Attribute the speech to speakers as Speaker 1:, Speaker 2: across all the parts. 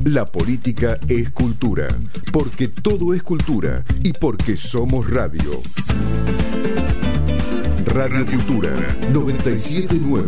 Speaker 1: La política es cultura, porque todo es cultura y porque somos radio. Radio Cultura 979.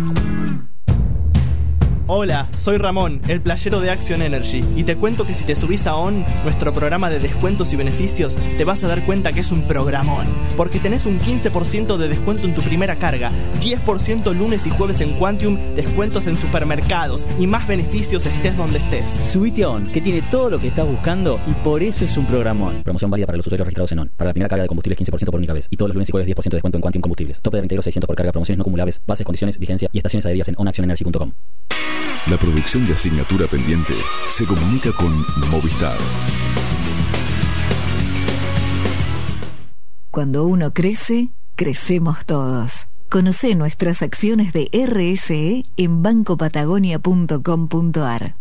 Speaker 2: Hola, soy Ramón, el playero de Action Energy, y te cuento que si te subís a ON, nuestro programa de descuentos y beneficios, te vas a dar cuenta que es un programón, porque tenés un 15% de descuento en tu primera carga, 10% lunes y jueves en Quantium, descuentos en supermercados y más beneficios estés donde estés.
Speaker 3: Subite a ON, que tiene todo lo que estás buscando y por eso es un programón. Promoción válida para los usuarios registrados en ON. Para la primera carga de combustibles 15% por única vez, y todos los lunes y jueves 10% de descuento en Quantium Combustibles. Tope de 22.600 por carga, promociones no acumulables, bases, condiciones, vigencia y estaciones adheridas en onactionenergy.com.
Speaker 1: La producción de Asignatura Pendiente se comunica con Movistar.
Speaker 4: Cuando uno crece, crecemos todos. Conocé nuestras acciones de RSE en bancopatagonia.com.ar.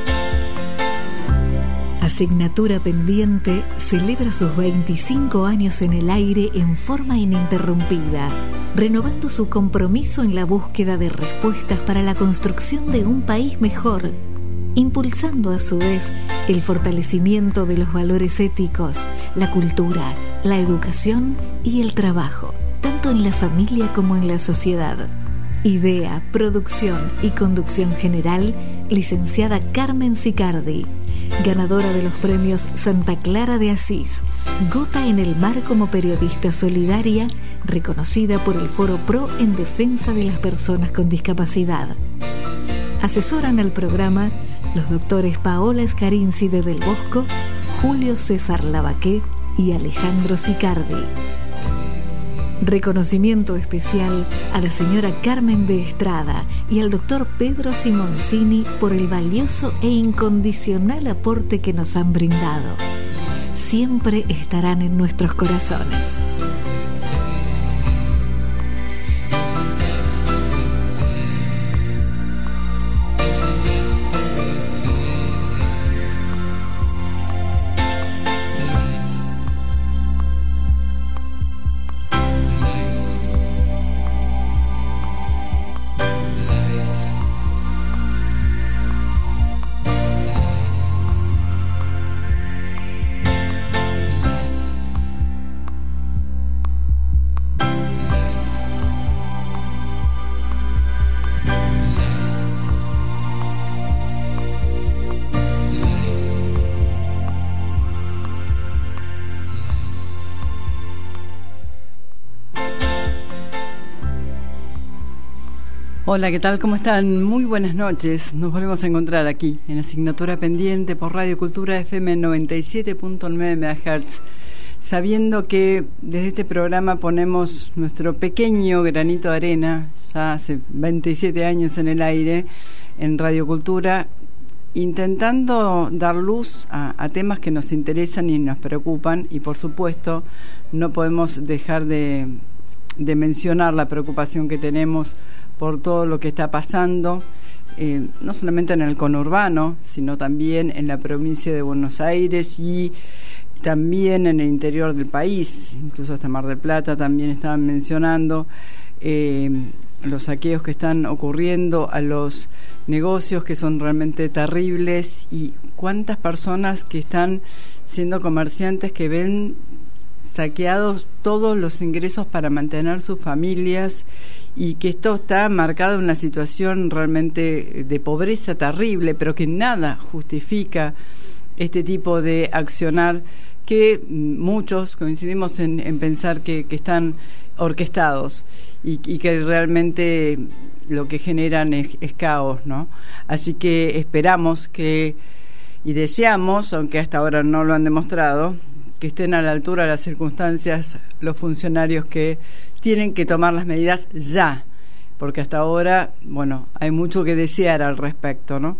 Speaker 4: Asignatura Pendiente celebra sus 25 años en el aire en forma ininterrumpida, renovando su compromiso en la búsqueda de respuestas para la construcción de un país mejor, impulsando a su vez el fortalecimiento de los valores éticos, la cultura, la educación y el trabajo, tanto en la familia como en la sociedad. Idea, producción y conducción general, licenciada Carmen Sicardi, ganadora de los premios Santa Clara de Asís, Gota en el Mar como periodista solidaria, reconocida por el Foro Pro en defensa de las personas con discapacidad. Asesoran al programa los doctores Paola Scarinci de Del Bosco, Julio César Lavaqué y Alejandro Sicardi. Reconocimiento especial a la señora Carmen de Estrada y al doctor Pedro Simoncini por el valioso e incondicional aporte que nos han brindado. Siempre estarán en nuestros corazones.
Speaker 5: Hola, ¿qué tal? ¿Cómo están? Muy buenas noches. Nos volvemos a encontrar aquí, en Asignatura Pendiente, por Radio Cultura FM 97.9 MHz, sabiendo que desde este programa ponemos nuestro pequeño granito de arena, ya hace 27 años en el aire, en Radio Cultura, intentando dar luz a temas que nos interesan y nos preocupan, y por supuesto no podemos dejar de mencionar la preocupación que tenemos por todo lo que está pasando, no solamente en el conurbano, sino también en la provincia de Buenos Aires y también en el interior del país, incluso hasta Mar del Plata también estaban mencionando los saqueos que están ocurriendo a los negocios, que son realmente terribles, y cuántas personas que están siendo comerciantes que ven saqueados todos los ingresos para mantener sus familias, y que esto está marcado en una situación realmente de pobreza terrible, pero que nada justifica este tipo de accionar, que muchos coincidimos en pensar que están orquestados y que realmente lo que generan es caos, ¿no? Así que esperamos que, y deseamos, aunque hasta ahora no lo han demostrado, que estén a la altura de las circunstancias los funcionarios que tienen que tomar las medidas ya, porque hasta ahora, bueno, hay mucho que desear al respecto, ¿no?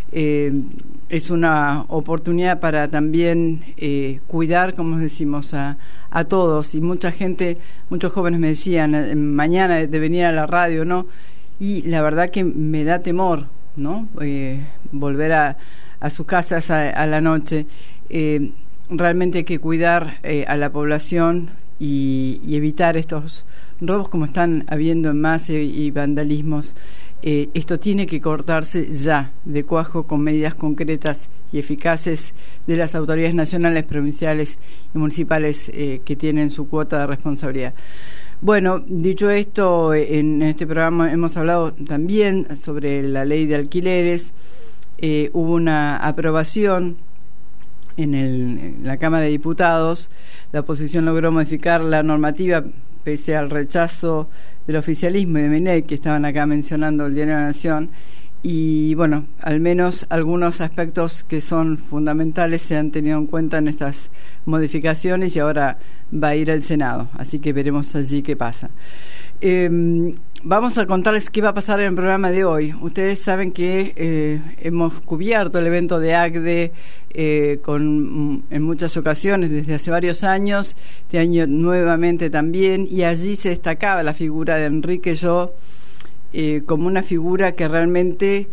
Speaker 5: Es una oportunidad para también cuidar, como decimos, a todos, y mucha gente, muchos jóvenes me decían mañana de venir a la radio, ¿no? Y la verdad que me da temor, ¿no? Volver a sus casas a la noche. Realmente hay que cuidar a la población y evitar estos robos como están habiendo en masa y vandalismos esto tiene que cortarse ya, de cuajo, con medidas concretas y eficaces de las autoridades nacionales, provinciales y municipales que tienen su cuota de responsabilidad. Bueno, dicho esto, en este programa hemos hablado también sobre la ley de alquileres. Hubo una aprobación en la Cámara de Diputados. La oposición logró modificar la normativa pese al rechazo del oficialismo y de Milei, que estaban acá mencionando el Diario de la Nación, y bueno, al menos algunos aspectos que son fundamentales se han tenido en cuenta en estas modificaciones y ahora va a ir al Senado, así que veremos allí qué pasa. Vamos a contarles qué va a pasar en el programa de hoy. Ustedes saben que hemos cubierto el evento de ACDE en muchas ocasiones desde hace varios años, este año nuevamente también, y allí se destacaba la figura de Enrique Llo como una figura que realmente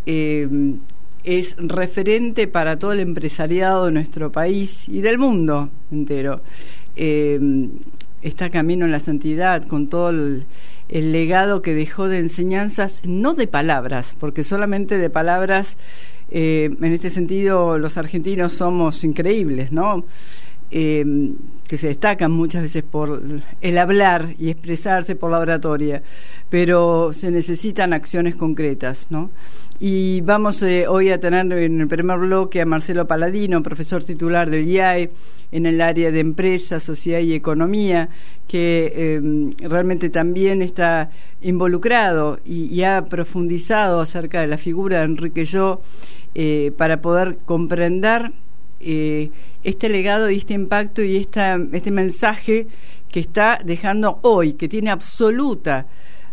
Speaker 5: es referente para todo el empresariado de nuestro país y del mundo entero. Está camino en la santidad con todo el legado que dejó de enseñanzas, no de palabras, porque solamente de palabras, en este sentido los argentinos somos increíbles, ¿no? Que se destacan muchas veces por el hablar y expresarse por la oratoria, pero se necesitan acciones concretas, ¿no? Y vamos hoy a tener en el primer bloque a Marcelo Paladino, profesor titular del IAE en el área de Empresa, Sociedad y Economía, que realmente también está involucrado y ha profundizado acerca de la figura de Enrique Llo para poder comprender este legado y este impacto y este mensaje que está dejando hoy, que tiene absoluta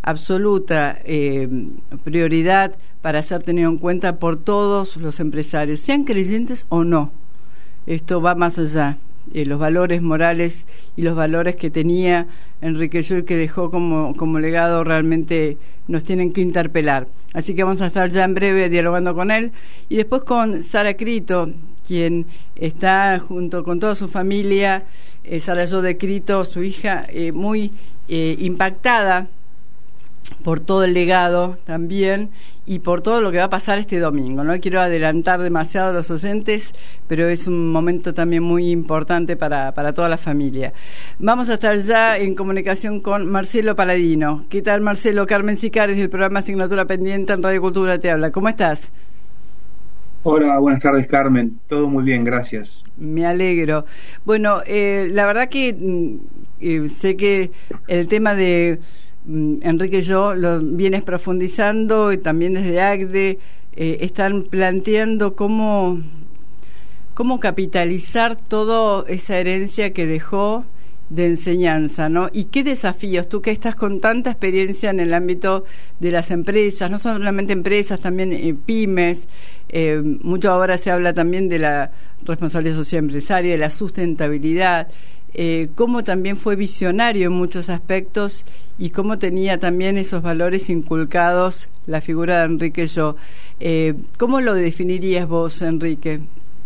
Speaker 5: prioridad para ser tenido en cuenta por todos los empresarios, sean creyentes o no. Esto va más allá. Los valores morales y los valores que tenía Enrique Llo y que dejó como legado realmente nos tienen que interpelar. Así que vamos a estar ya en breve dialogando con él y después con Sara Crito, quien está junto con toda su familia, Sara Llo de Crito, su hija, muy impactada por todo el legado también y por todo lo que va a pasar este domingo. No quiero adelantar demasiado a los oyentes, pero es un momento también muy importante para toda la familia. Vamos a estar ya en comunicación con Marcelo Paladino. ¿Qué tal, Marcelo? Carmen Sicares del programa Asignatura Pendiente en Radio Cultura te habla. ¿Cómo estás?
Speaker 6: Hola, buenas tardes, Carmen. Todo muy bien, gracias.
Speaker 5: Me alegro. Bueno, la verdad que sé que el tema de Enrique Llo lo vienes profundizando y también desde ACDE están planteando cómo capitalizar toda esa herencia que dejó de enseñanza, ¿no? Y qué desafíos, tú que estás con tanta experiencia en el ámbito de las empresas, no solamente empresas, también pymes, mucho ahora se habla también de la responsabilidad social empresaria, de la sustentabilidad, cómo también fue visionario en muchos aspectos y cómo tenía también esos valores inculcados la figura de Enrique Llo. ¿Cómo lo definirías vos, Enrique?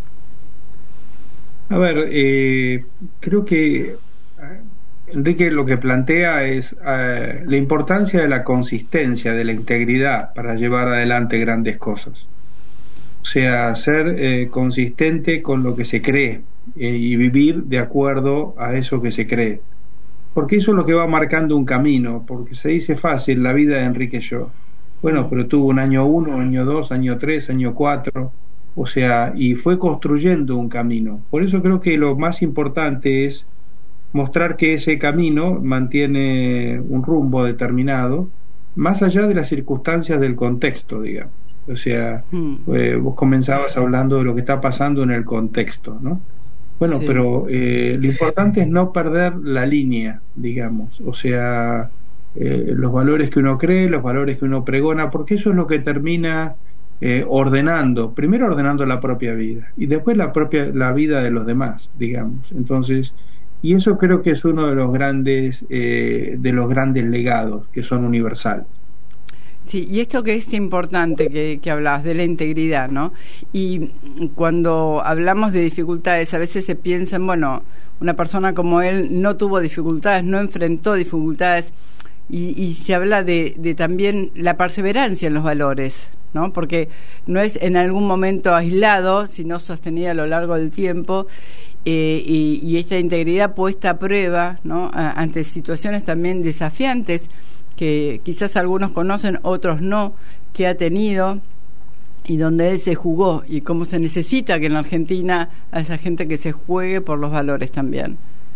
Speaker 6: A ver, creo que Enrique lo que plantea es la importancia de la consistencia, de la integridad para llevar adelante grandes cosas. O sea, ser consistente con lo que se cree y vivir de acuerdo a eso que se cree. Porque eso es lo que va marcando un camino, porque se dice fácil la vida de Enrique Llo. Bueno, pero tuvo un año 1, año 2, año 3, año 4, o sea, y fue construyendo un camino. Por eso creo que lo más importante es mostrar que ese camino mantiene un rumbo determinado, más allá de las circunstancias del contexto, digamos. O sea, vos comenzabas hablando de lo que está pasando en el contexto, ¿no? Bueno, sí. Pero lo importante es no perder la línea, digamos, o sea, los valores que uno cree, los valores que uno pregona, porque eso es lo que termina primero ordenando la propia vida y después la vida de los demás, digamos. Entonces, y eso creo que es uno de los grandes legados que son universales.
Speaker 5: Sí, y esto que es importante que hablabas de la integridad, ¿no? Y cuando hablamos de dificultades, a veces se piensa, bueno, una persona como él no tuvo dificultades, no enfrentó dificultades, y se habla de también la perseverancia en los valores, ¿no? Porque no es en algún momento aislado, sino sostenida a lo largo del tiempo, y esta integridad puesta a prueba, ¿no? Ante situaciones también desafiantes que quizás algunos conocen, otros no, que ha tenido y donde él se jugó, y cómo se necesita que en la Argentina haya gente que se juegue por los valores también.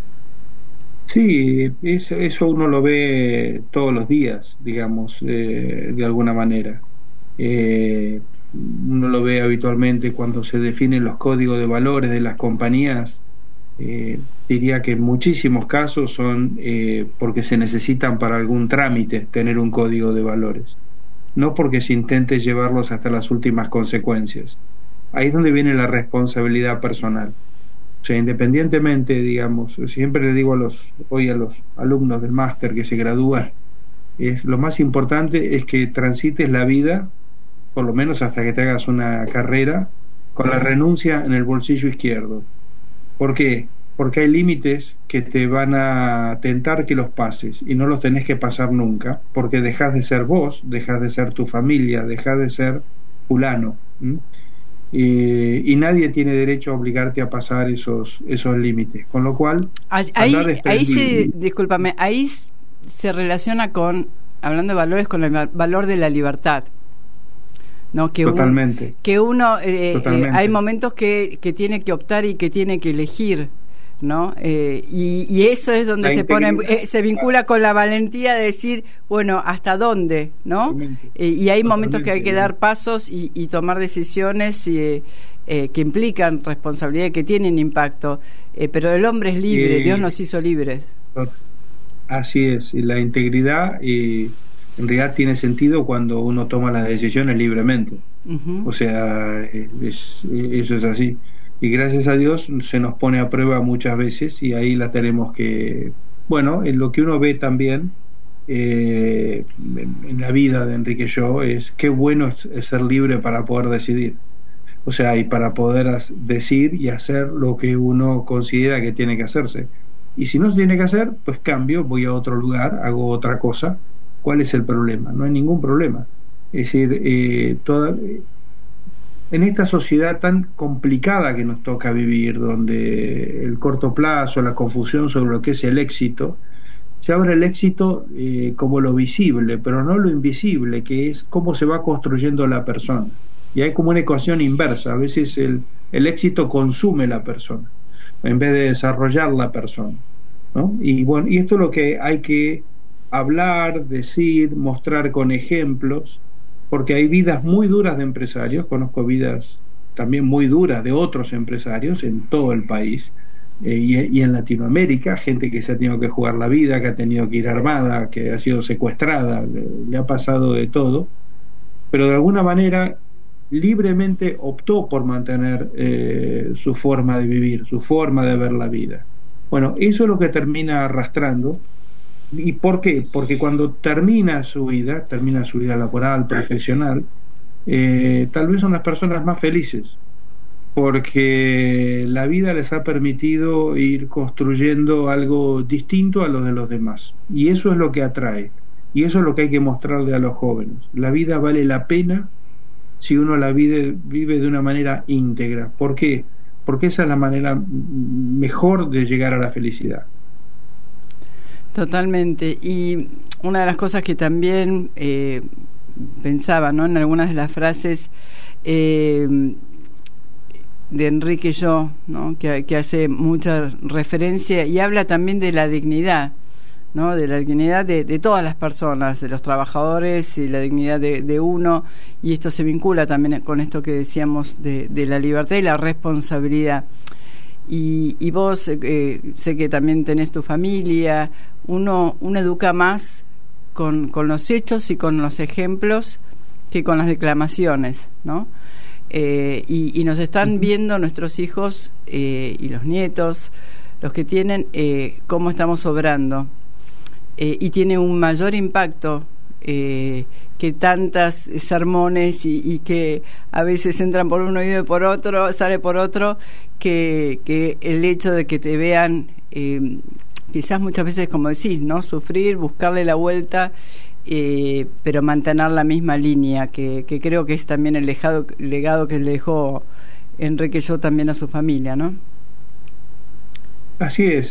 Speaker 6: Sí, eso uno lo ve todos los días, digamos, de alguna manera. Uno lo ve habitualmente cuando se definen los códigos de valores de las compañías. Diría que en muchísimos casos son porque se necesitan para algún trámite tener un código de valores, no porque se intente llevarlos hasta las últimas consecuencias. Ahí es donde viene la responsabilidad personal. O sea, independientemente, digamos, siempre le digo a los alumnos del máster que se gradúan, lo más importante es que transites la vida, por lo menos hasta que te hagas una carrera, con la renuncia en el bolsillo izquierdo. ¿Por qué? Porque hay límites que te van a tentar que los pases y no los tenés que pasar nunca, porque dejás de ser vos, dejás de ser tu familia, dejás de ser fulano. Y nadie tiene derecho a obligarte a pasar esos límites, con lo cual
Speaker 5: discúlpame, ahí se relaciona con, hablando de valores, con el valor de la libertad, ¿no?
Speaker 6: Totalmente.
Speaker 5: Que uno hay momentos que tiene que optar y que tiene que elegir, ¿no? Y eso es donde se vincula con la valentía de decir, bueno, ¿hasta dónde? ¿No? Y hay momentos que hay que dar pasos y tomar decisiones que implican responsabilidad, que tienen impacto, pero el hombre es libre, Dios nos hizo libres.
Speaker 6: Así es, y la integridad en realidad tiene sentido cuando uno toma las decisiones libremente. O sea, eso es así. Y gracias a Dios se nos pone a prueba muchas veces, y ahí la tenemos que... Bueno, en lo que uno ve también en la vida de Enrique Yo es qué bueno es ser libre para poder decidir. O sea, y para poder decir y hacer lo que uno considera que tiene que hacerse. Y si no se tiene que hacer, pues cambio, voy a otro lugar, hago otra cosa. ¿Cuál es el problema? No hay ningún problema. Es decir, en esta sociedad tan complicada que nos toca vivir, donde el corto plazo, la confusión sobre lo que es el éxito, se abre el éxito como lo visible, pero no lo invisible, que es cómo se va construyendo la persona. Y hay como una ecuación inversa. A veces el éxito consume la persona en vez de desarrollar la persona, ¿no? Y bueno, y esto es lo que hay que hablar, decir, mostrar con ejemplos, porque hay vidas muy duras de empresarios. Conozco vidas también muy duras de otros empresarios en todo el país, y en Latinoamérica, gente que se ha tenido que jugar la vida, que ha tenido que ir armada, que ha sido secuestrada, le ha pasado de todo, pero de alguna manera libremente optó por mantener su forma de vivir, su forma de ver la vida. Bueno, eso es lo que termina arrastrando. ¿Y por qué? Porque cuando termina su vida laboral, profesional, tal vez son las personas más felices, porque la vida les ha permitido ir construyendo algo distinto a lo de los demás, y eso es lo que atrae, y eso es lo que hay que mostrarle a los jóvenes. La vida vale la pena si uno la vive de una manera íntegra. ¿Por qué? Porque esa es la manera mejor de llegar a la felicidad.
Speaker 5: Totalmente. Y una de las cosas que también pensaba, ¿no?, en algunas de las frases de Enrique Yo, ¿no?, que hace mucha referencia y habla también de la dignidad, ¿no?, de la dignidad de todas las personas, de los trabajadores, y la dignidad de uno, y esto se vincula también con esto que decíamos de la libertad y la responsabilidad. Y vos, sé que también tenés tu familia, uno educa más con los hechos y con los ejemplos que con las declamaciones, ¿no? Y nos están viendo nuestros hijos y los nietos, los que tienen, cómo estamos obrando, y tiene un mayor impacto que tantas sermones y que a veces entran por un oído y por otro, sale por otro, que el hecho de que te vean quizás muchas veces, como decís, ¿no? Sufrir, buscarle la vuelta, pero mantener la misma línea, que creo que es también el legado que le dejó Enrique Llo también a su familia, ¿no?
Speaker 6: Así es.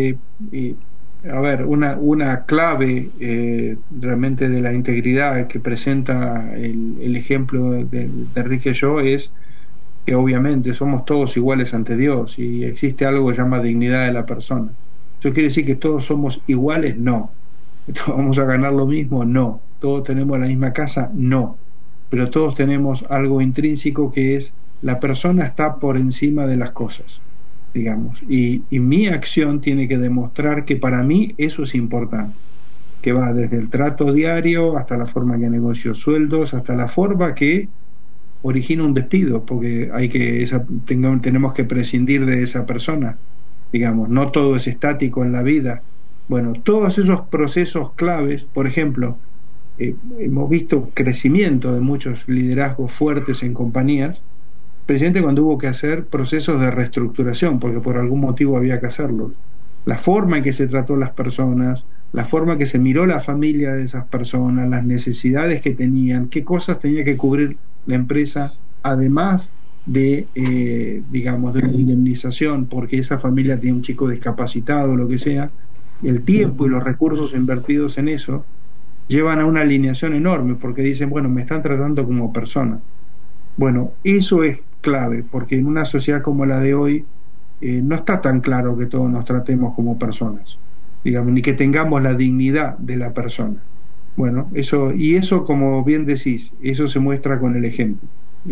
Speaker 6: A ver, una clave realmente de la integridad que presenta el ejemplo de Enrique Llo es que obviamente somos todos iguales ante Dios y existe algo que se llama dignidad de la persona. ¿Eso quiere decir que todos somos iguales? No. ¿Vamos a ganar lo mismo? No. ¿Todos tenemos la misma casa? No. Pero todos tenemos algo intrínseco que es la persona está por encima de las cosas, digamos. Y mi acción tiene que demostrar que para mí eso es importante. Que va desde el trato diario hasta la forma que negocio sueldos, hasta la forma que origina un despido, porque tenemos que prescindir de esa persona, digamos. No todo es estático en la vida. Bueno, todos esos procesos claves, por ejemplo, hemos visto crecimiento de muchos liderazgos fuertes en compañías, precisamente cuando hubo que hacer procesos de reestructuración, porque por algún motivo había que hacerlo. La forma en que se trató las personas, la forma en que se miró la familia de esas personas, las necesidades que tenían, qué cosas tenía que cubrir la empresa, además de, digamos, de la indemnización, porque esa familia tiene un chico discapacitado o lo que sea, el tiempo y los recursos invertidos en eso llevan a una alineación enorme, porque dicen, bueno, me están tratando como persona. Bueno, eso es clave, porque en una sociedad como la de hoy no está tan claro que todos nos tratemos como personas, digamos, ni que tengamos la dignidad de la persona. Bueno, eso, como bien decís, eso se muestra con el ejemplo.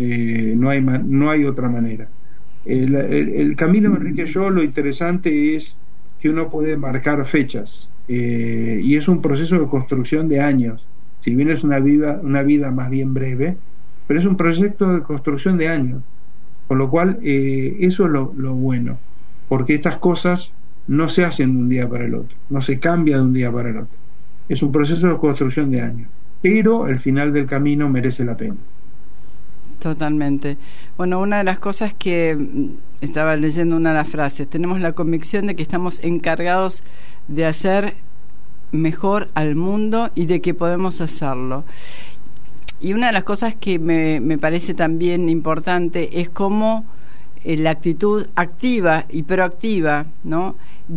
Speaker 6: No hay otra manera. El camino de Enrique Llo, lo interesante es que uno puede marcar fechas, y es un proceso de construcción de años. Si bien es una vida más bien breve, pero es un proyecto de construcción de años, con lo cual eso es lo bueno, porque estas cosas no se hacen de un día para el otro, no se cambia de un día para el otro. Es un proceso de construcción de años, pero el final del camino merece la pena.
Speaker 5: Totalmente. Bueno, una de las cosas que estaba leyendo, una de las frases, tenemos la convicción de que estamos encargados de hacer mejor al mundo y de que podemos hacerlo. Y una de las cosas que me parece también importante es cómo la actitud activa y proactiva, ¿no?,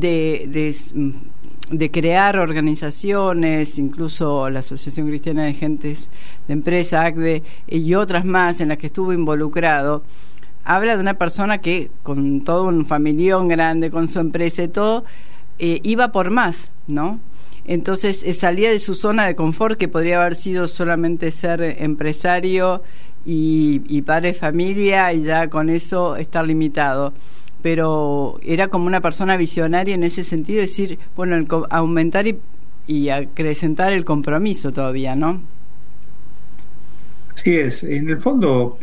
Speaker 5: de crear organizaciones, incluso la Asociación Cristiana de Agentes de Empresa, ACDE, y otras más en las que estuvo involucrado, habla de una persona que con todo un familión grande, con su empresa y todo, iba por más, ¿no? Entonces salía de su zona de confort, que podría haber sido solamente ser empresario y padre de familia, y ya con eso estar limitado. Pero era como una persona visionaria en ese sentido, decir, bueno, aumentar y acrecentar el compromiso todavía, ¿no?
Speaker 6: Así es. En el fondo,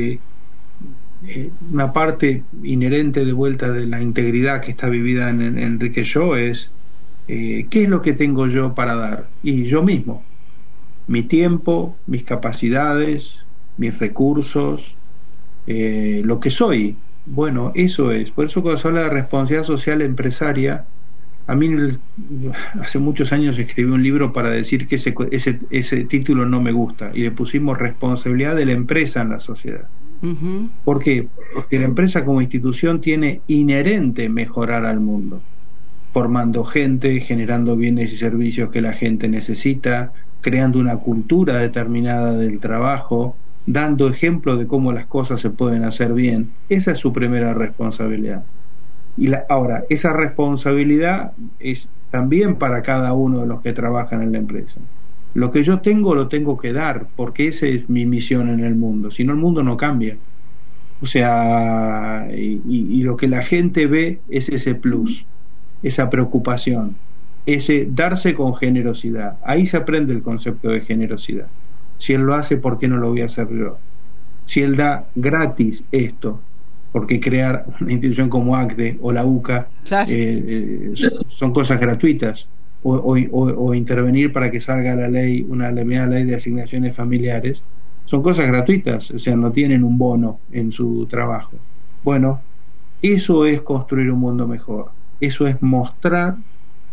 Speaker 6: una parte inherente de vuelta de la integridad que está vivida en Enrique Llo es ¿qué es lo que tengo yo para dar? Y yo mismo, mi tiempo, mis capacidades, mis recursos, lo que soy. Bueno, eso es. Por eso cuando se habla de responsabilidad social empresaria, a mí hace muchos años escribí un libro para decir que ese título no me gusta, y le pusimos responsabilidad de la empresa en la sociedad. Uh-huh. ¿Por qué? Porque la empresa como institución tiene inherente mejorar al mundo, formando gente, generando bienes y servicios que la gente necesita, creando una cultura determinada del trabajo, dando ejemplo de cómo las cosas se pueden hacer bien. Esa es su primera responsabilidad. Ahora, esa responsabilidad es también para cada uno de los que trabajan en la empresa. Lo que yo tengo lo tengo que dar, porque esa es mi misión en el mundo. Si no, el mundo no cambia. O sea, y lo que la gente ve es ese plus, esa preocupación, ese darse con generosidad. Ahí se aprende el concepto de generosidad. Si él lo hace, ¿por qué no lo voy a hacer yo? Si él da gratis esto, porque crear una institución como ACDE o la UCA, claro, son cosas gratuitas, o intervenir para que salga la ley, una ley de asignaciones familiares, son cosas gratuitas, o sea, no tienen un bono en su trabajo. Bueno, eso es construir un mundo mejor, eso es mostrar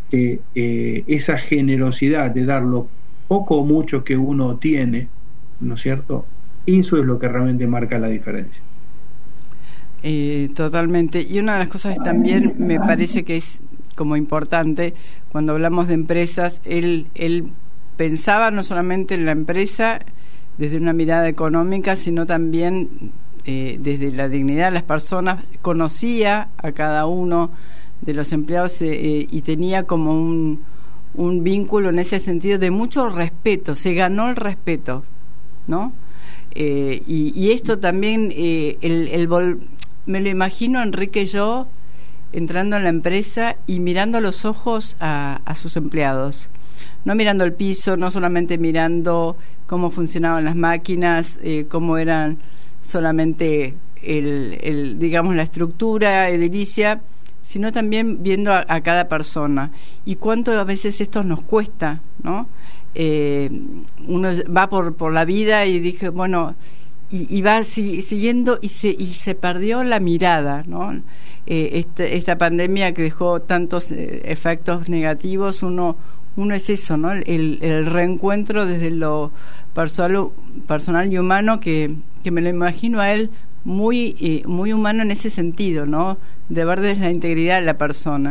Speaker 6: que esa generosidad de dar lo poco o mucho que uno tiene, ¿no es cierto? Eso es lo que realmente marca la diferencia.
Speaker 5: Totalmente. Y una de las cosas que también me parece que es como importante cuando hablamos de empresas, él pensaba no solamente en la empresa desde una mirada económica, sino también desde la dignidad de las personas, conocía a cada uno de los empleados y tenía como un vínculo en ese sentido de mucho respeto, se ganó el respeto, ¿no? Y esto también, me lo imagino Enrique yo entrando en la empresa y mirando a los ojos a sus empleados, no mirando el piso, no solamente mirando cómo funcionaban las máquinas, cómo eran solamente digamos la estructura edilicia, sino también viendo a cada persona y cuánto a veces esto nos cuesta, ¿no? Uno va por la vida y dije, bueno, y va siguiendo y se perdió la mirada, ¿no? Esta pandemia que dejó tantos efectos negativos, uno es eso, ¿no? El reencuentro desde lo personal y humano que me lo imagino a él muy humano en ese sentido, ¿no? De ver desde la integridad de la persona.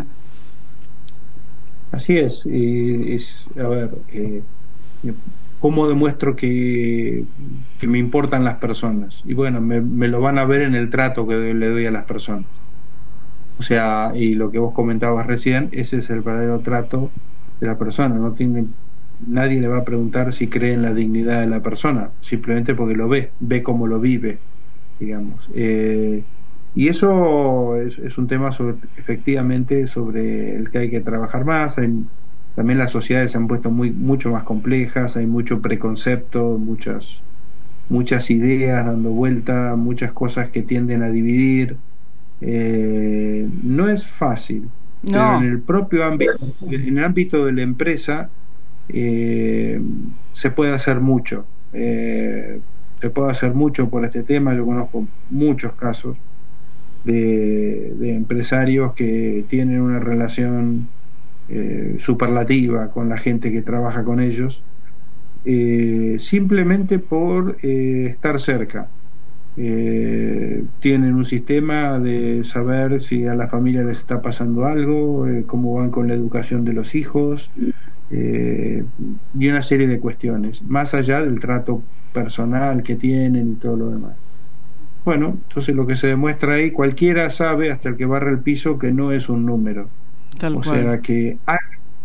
Speaker 6: Así es. A ver, ¿cómo demuestro que me importan las personas? Y bueno, me lo van a ver en el trato que le doy a las personas. O sea, y lo que vos comentabas recién, ese es el verdadero trato de la persona. Nadie le va a preguntar si cree en la dignidad de la persona, simplemente porque lo ve cómo lo vive, digamos. Y eso es un tema efectivamente sobre el que hay que trabajar más. También las sociedades se han puesto mucho más complejas, hay mucho preconcepto, muchas ideas dando vuelta, muchas cosas que tienden a dividir. No es fácil, no. Pero en el propio ámbito, en el ámbito de la empresa, se puede hacer mucho. Se puede hacer mucho por este tema. Yo conozco muchos casos de empresarios que tienen una relación superlativa con la gente que trabaja con ellos, simplemente por estar cerca. Tienen un sistema de saber si a la familia les está pasando algo, cómo van con la educación de los hijos, y una serie de cuestiones, más allá del trato personal que tienen y todo lo demás. Bueno, entonces lo que se demuestra ahí, cualquiera sabe, hasta el que barre el piso, que no es un número. Tal cual. Sea que hay...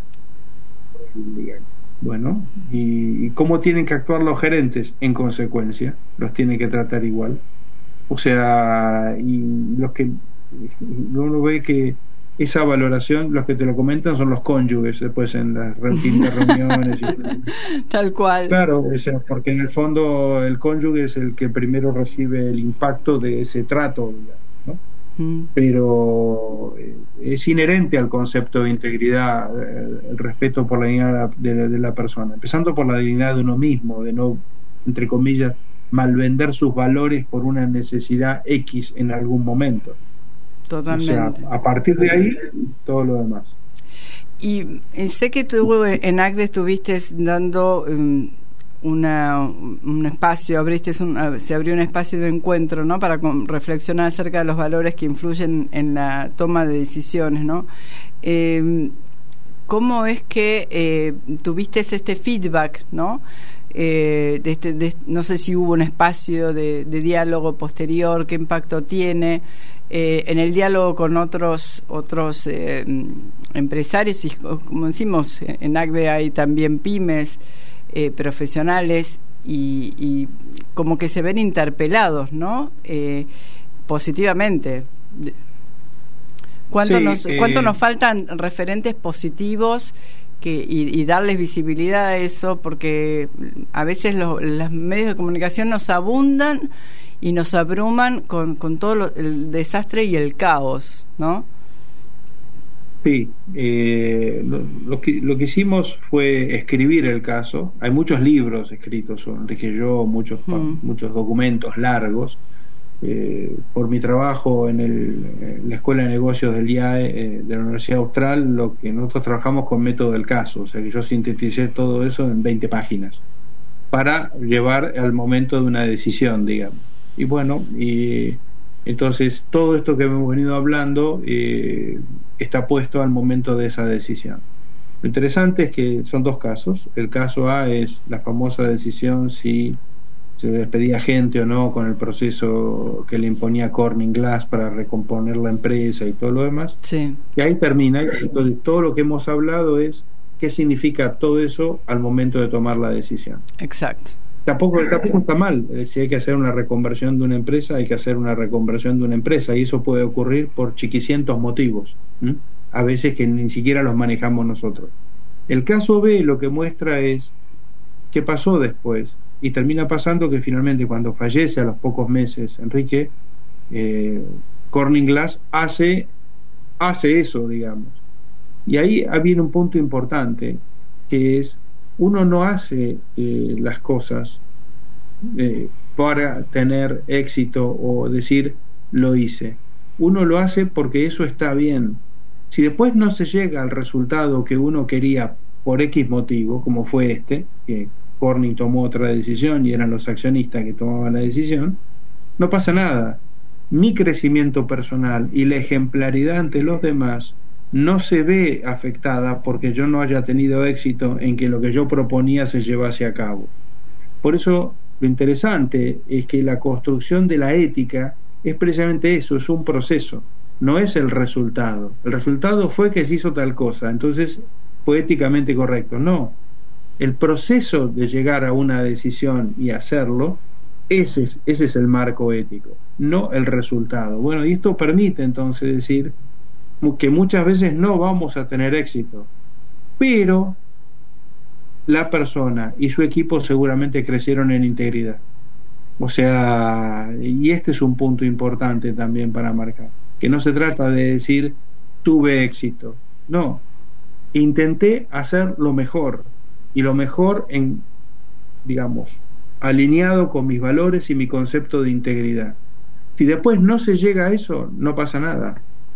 Speaker 6: Bueno, ¿y cómo tienen que actuar los gerentes? En consecuencia, los tienen que tratar igual. O sea, y los que uno ve que esa valoración, los que te lo comentan son los cónyuges después en las reuniones y tal cual. Claro, o sea, porque en el fondo el cónyuge es el que primero recibe el impacto de ese trato, ¿no? Pero es inherente al concepto de integridad, el respeto por la dignidad de la persona, empezando por la dignidad de uno mismo, de no, entre comillas, malvender sus valores por una necesidad X en algún momento. Totalmente. O sea, a partir de ahí, todo lo demás.
Speaker 5: Y sé que tú en ACDE estuviste dando un espacio, se abrió un espacio de encuentro, ¿no? Para reflexionar acerca de los valores que influyen en la toma de decisiones, ¿no? ¿Cómo es que tuviste este feedback, ¿no? No sé si hubo un espacio de diálogo posterior, qué impacto tiene en el diálogo con otros empresarios, y como decimos, en ACDE hay también pymes, profesionales, y como que se ven interpelados, ¿no? Positivamente. ¿Cuánto nos faltan referentes positivos y darles visibilidad a eso? Porque a veces los medios de comunicación nos abundan y nos abruman con todo el desastre y el caos, ¿no?
Speaker 6: Sí, lo que hicimos fue escribir el caso. Hay muchos libros escritos, Enrique y yo, muchos documentos largos, por mi trabajo en la Escuela de Negocios del IAE de la Universidad Austral, lo que nosotros trabajamos con método del caso, o sea que yo sinteticé todo eso en 20 páginas para llevar al momento de una decisión, digamos. Y bueno, y entonces todo esto que hemos venido hablando está puesto al momento de esa decisión. Lo interesante es que son dos casos. El caso A es la famosa decisión si se despedía gente o no con el proceso que le imponía Corning Glass para recomponer la empresa y todo lo demás.
Speaker 5: Sí.
Speaker 6: Y ahí termina. Entonces todo lo que hemos hablado es qué significa todo eso al momento de tomar la decisión.
Speaker 5: Exacto.
Speaker 6: Tampoco está mal. Si hay que hacer una reconversión de una empresa, hay que hacer una reconversión de una empresa, y eso puede ocurrir por chiquicientos motivos, a veces que ni siquiera los manejamos nosotros. El caso B lo que muestra es qué pasó después, y termina pasando que finalmente cuando fallece a los pocos meses Enrique, Corning Glass hace eso, digamos. Y ahí viene un punto importante, que es: uno no hace las cosas para tener éxito o decir lo hice. Uno lo hace porque eso está bien. Si después no se llega al resultado que uno quería por X motivo, como fue que Corning tomó otra decisión y eran los accionistas que tomaban la decisión, no pasa nada. Mi crecimiento personal y la ejemplaridad ante los demás no se ve afectada porque yo no haya tenido éxito en que lo que yo proponía se llevase a cabo. Por eso lo interesante es que la construcción de la ética es precisamente eso, es un proceso, no es el resultado. El resultado fue que se hizo tal cosa, entonces fue éticamente correcto. No, el proceso de llegar a una decisión y hacerlo, ese es el marco ético, no el resultado. Bueno, y esto permite entonces decir que muchas veces no vamos a tener éxito, pero la persona y su equipo seguramente crecieron en integridad. O sea, y este es un punto importante también para marcar, que no se trata de decir tuve éxito, no, intenté hacer lo mejor, y lo mejor digamos, alineado con mis valores y mi concepto de integridad. Si después no se llega a eso, no pasa nada.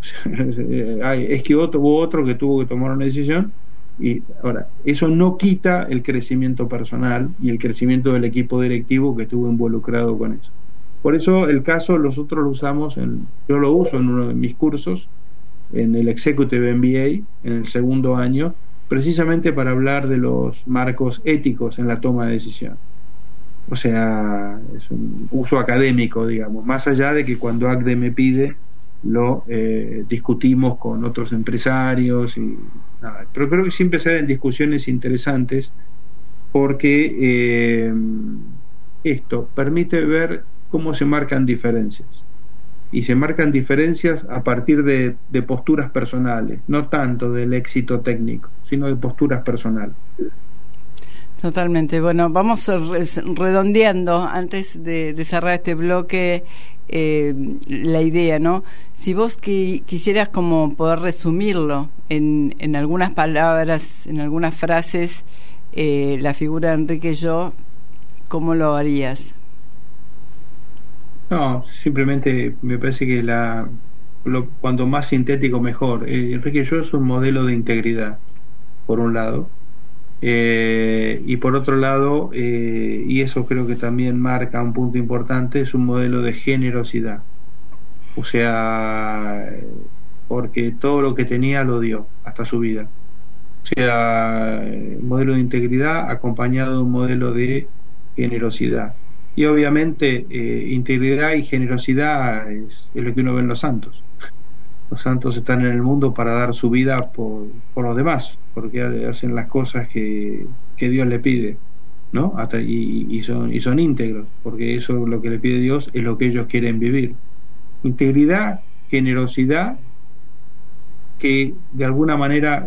Speaker 6: Es que hubo otro que tuvo que tomar una decisión, y ahora eso no quita el crecimiento personal y el crecimiento del equipo directivo que estuvo involucrado con eso. Por eso el caso nosotros lo usamos, yo lo uso en uno de mis cursos, en el Executive MBA, en el segundo año, precisamente para hablar de los marcos éticos en la toma de decisión. O sea, es un uso académico, digamos, más allá de que cuando ACDE me pide lo discutimos con otros empresarios y nada. Pero creo que siempre se dan discusiones interesantes porque esto permite ver cómo se marcan diferencias, y se marcan diferencias a partir de posturas personales, no tanto del éxito técnico, sino de posturas personales.
Speaker 5: Totalmente. Bueno, vamos redondeando antes de cerrar este bloque la idea, ¿no? Si vos quisieras como poder resumirlo en algunas palabras, en algunas frases, la figura de Enrique Yo, ¿cómo lo harías?
Speaker 6: No, simplemente me parece que cuanto más sintético mejor. Enrique Yo es un modelo de integridad, por un lado, y por otro lado, y eso creo que también marca un punto importante, es un modelo de generosidad. O sea, porque todo lo que tenía lo dio hasta su vida. O sea, un modelo de integridad acompañado de un modelo de generosidad. Y obviamente integridad y generosidad es lo que uno ve en los santos. Los santos están en el mundo para dar su vida por los demás, porque hacen las cosas que Dios le pide, ¿no? Y son íntegros, porque eso es lo que le pide Dios, es lo que ellos quieren vivir. Integridad, generosidad, que de alguna manera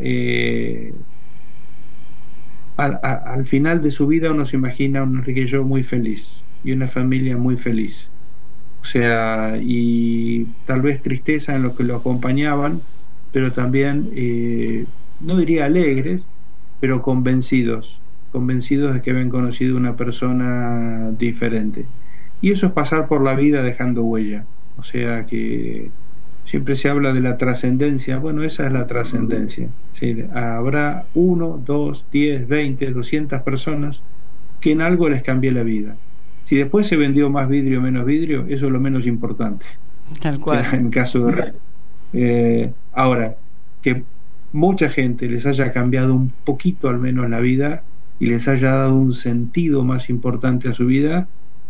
Speaker 6: al final de su vida uno se imagina a un Enrique Yo muy feliz y una familia muy feliz. O sea, y tal vez tristeza en los que lo acompañaban, pero también, no diría alegres, pero convencidos de que habían conocido una persona diferente. y eso es pasar por la vida dejando huella. O sea que siempre se habla de la trascendencia. Bueno, esa es la trascendencia. ¿Sí? Habrá 1, 2, 10, 20, 200 personas que en algo les cambié la vida. Si después se vendió más vidrio o menos vidrio, eso es lo menos importante.
Speaker 5: Tal cual.
Speaker 6: En caso de ahora, que mucha gente les haya cambiado un poquito al menos la vida y les haya dado un sentido más importante a su vida,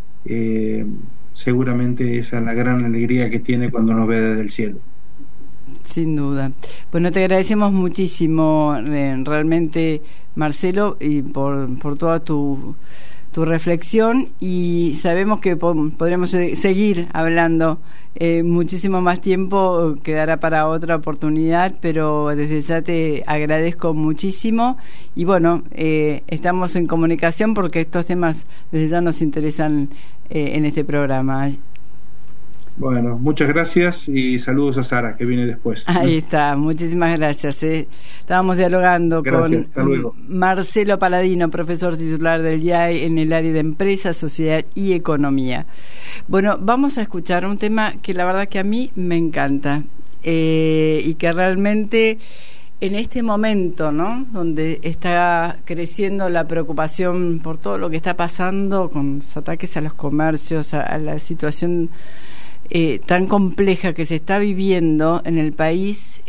Speaker 6: seguramente esa es la gran alegría que tiene cuando nos ve desde el cielo.
Speaker 5: Sin duda. Bueno, te agradecemos muchísimo realmente, Marcelo, y por toda tu reflexión, y sabemos que podremos seguir hablando muchísimo más tiempo, quedará para otra oportunidad, pero desde ya te agradezco muchísimo y bueno, estamos en comunicación porque estos temas desde ya nos interesan en este programa.
Speaker 6: Bueno, muchas gracias y saludos a Sara, que viene después.
Speaker 5: Ahí está, muchísimas gracias. Estábamos dialogando con Marcelo Paladino, profesor titular del IAE en el área de Empresa, Sociedad y Economía. Bueno, vamos a escuchar un tema que la verdad que a mí me encanta y que realmente en este momento, ¿no?, donde está creciendo la preocupación por todo lo que está pasando con los ataques a los comercios, a la situación tan compleja que se está viviendo en el país,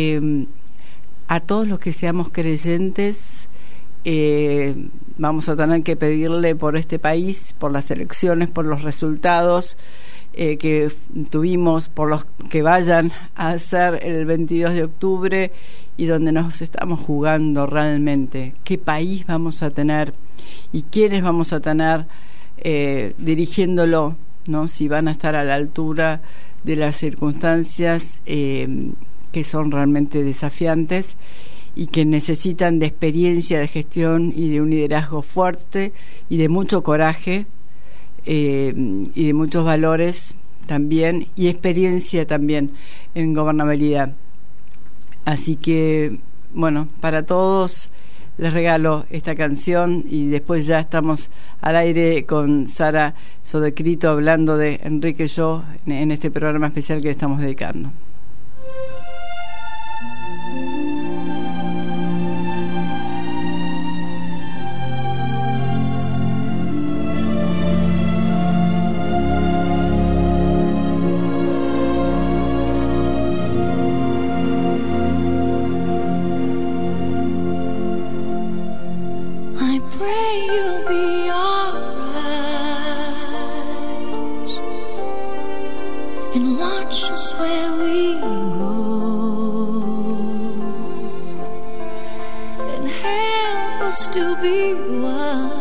Speaker 5: a todos los que seamos creyentes vamos a tener que pedirle por este país, por las elecciones, por los resultados que tuvimos, por los que vayan a hacer el 22 de octubre y donde nos estamos jugando realmente qué país vamos a tener y quiénes vamos a tener dirigiéndolo, ¿no?, si van a estar a la altura de las circunstancias que son realmente desafiantes y que necesitan de experiencia de gestión y de un liderazgo fuerte y de mucho coraje y de muchos valores también y experiencia también en gobernabilidad. Así que, bueno, para todos les regalo esta canción y después ya estamos al aire con Sara Sodecrito hablando de Enrique y yo en este programa especial que le estamos dedicando.
Speaker 7: To be wise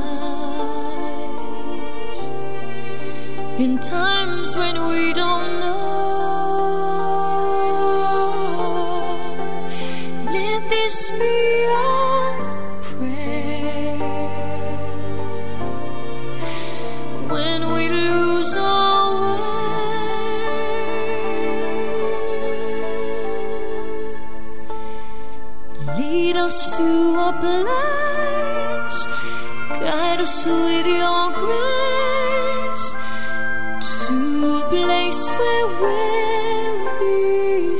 Speaker 7: in times when we don't know. Let this be our prayer when we lose our way. Lead us to a place, guide us with your grace to a place where we'll be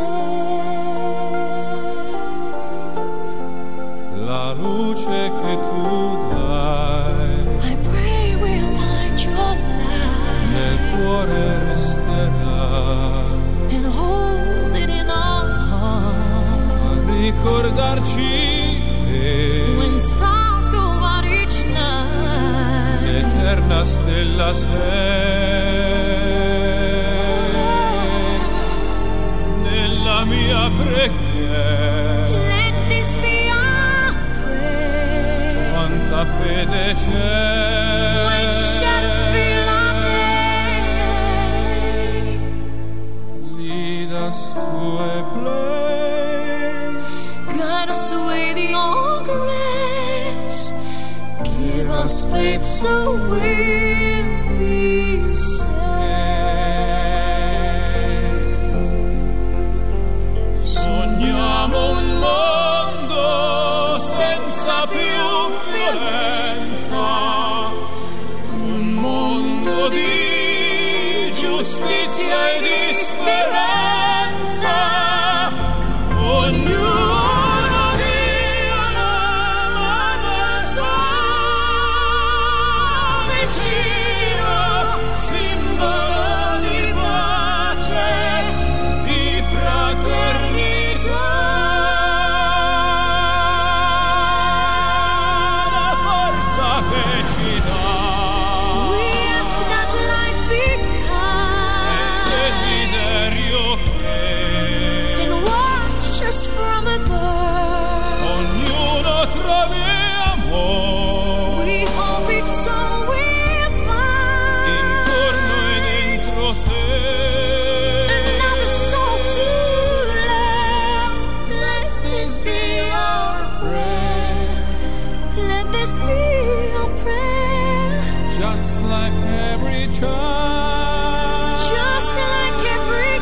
Speaker 7: safe.
Speaker 8: La luce che tu dai,
Speaker 7: I pray we'll find your light
Speaker 8: nel cuore resterà,
Speaker 7: and hold it in our heart.
Speaker 8: a ricordarci
Speaker 7: When stars go out each night,
Speaker 8: l'eterna stella sei nella mia preghiera.
Speaker 7: let this be our prayer.
Speaker 8: Quanta fede c'è,
Speaker 7: When Sheffield day,
Speaker 8: lead us to a place,
Speaker 7: guide us with your grace. Give us faith so we'll be saved.
Speaker 8: sogniamo un mondo senza più violenza, un mondo di ansia e di speranza, ognuno di una persona vicino, simbolo di pace, di fraternità, la forza che ci dà.
Speaker 7: We ask that life be kind
Speaker 8: Desiderio che
Speaker 7: and watch us from above.
Speaker 8: ognuno trovi amore
Speaker 7: We hope it's all we'll find.
Speaker 8: intorno e dentro sé.
Speaker 7: Another soul to love. Let this be our prayer. Let this be our prayer.
Speaker 8: Just like every child,
Speaker 7: Just like every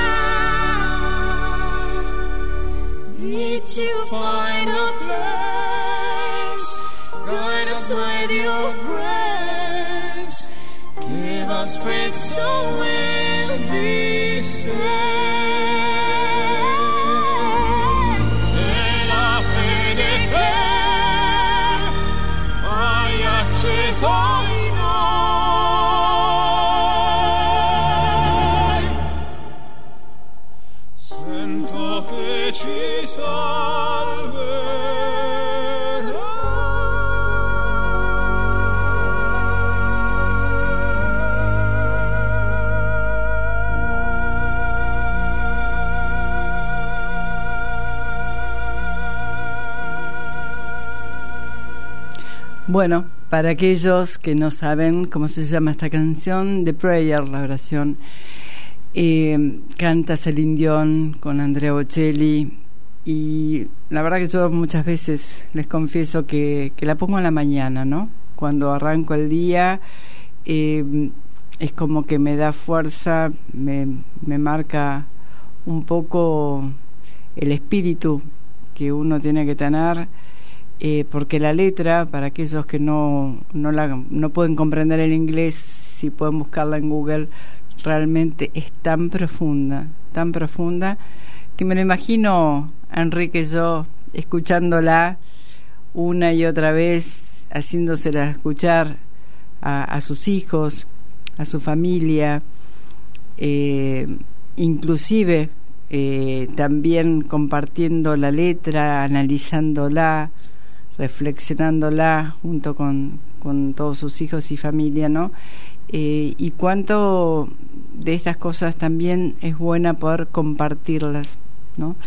Speaker 7: child, need to find a place. Guide us with your grace.
Speaker 8: give us faith
Speaker 7: So we'll be saved.
Speaker 8: e la fede che hai acceso in noi. Sento che ci
Speaker 5: Bueno, para aquellos que no saben cómo se llama esta canción, The Prayer, la oración, canta Celine Dion con Andrea Bocelli, y la verdad que yo muchas veces les confieso que la pongo en la mañana, ¿no? Cuando arranco el día, es como que me da fuerza, me marca un poco el espíritu que uno tiene que tener, porque la letra, para aquellos que no pueden comprender el inglés, si pueden buscarla en Google, realmente es tan profunda, que me lo imagino a Enrique y yo escuchándola una y otra vez, haciéndosela escuchar a sus hijos, a su familia, inclusive también compartiendo la letra, analizándola, reflexionándola junto con todos sus hijos y familia, ¿no? Y cuánto de estas cosas también es buena poder compartirlas, ¿no?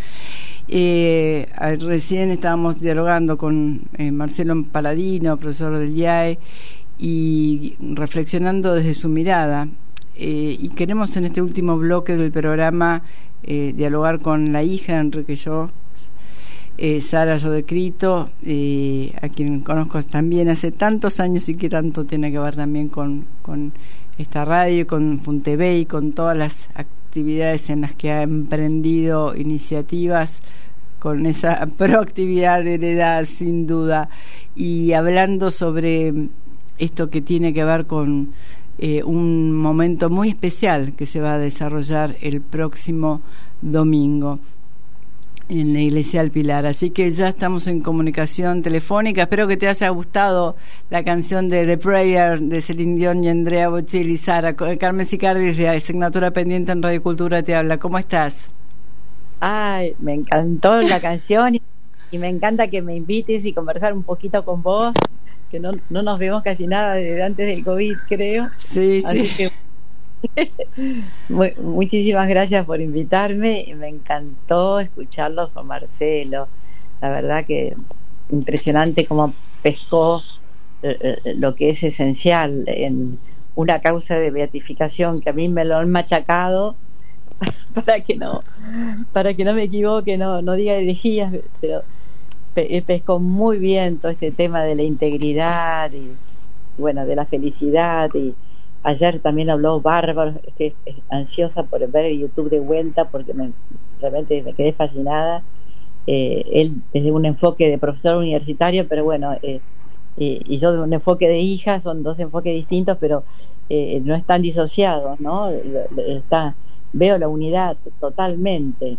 Speaker 5: Recién estábamos dialogando con Marcelo Paladino, profesor del IAE, y reflexionando desde su mirada, y queremos en este último bloque del programa dialogar con la hija de Enrique y yo, Sara Yodecrito, a quien conozco también hace tantos años y que tanto tiene que ver también con esta radio, con FunTV y con todas las actividades en las que ha emprendido iniciativas con esa proactividad heredada sin duda, y hablando sobre esto que tiene que ver con un momento muy especial que se va a desarrollar el próximo domingo en la Iglesia del Pilar. Así que ya estamos en comunicación telefónica. Espero que te haya gustado la canción de The Prayer de Celine Dion y Andrea Bocelli. Sara, Carmen Sicardi de Asignatura Pendiente en Radio Cultura te habla. ¿Cómo estás?
Speaker 9: Ay, me encantó la canción y me encanta que me invites y conversar un poquito con vos, que no nos vemos casi nada desde antes del COVID, creo.
Speaker 5: Sí,
Speaker 9: así
Speaker 5: sí.
Speaker 9: Que muchísimas gracias por invitarme y me encantó escucharlos con Marcelo. La verdad que impresionante cómo pescó lo que es esencial en una causa de beatificación que a mí me lo han machacado para que no me equivoque, no diga herejías, pero pescó muy bien todo este tema de la integridad y bueno, de la felicidad. Y ayer también habló bárbaro, estoy ansiosa por ver el YouTube de vuelta porque realmente me quedé fascinada. Él desde un enfoque de profesor universitario, pero bueno, y yo de un enfoque de hija, son dos enfoques distintos, pero no están disociados, ¿no? Veo la unidad totalmente,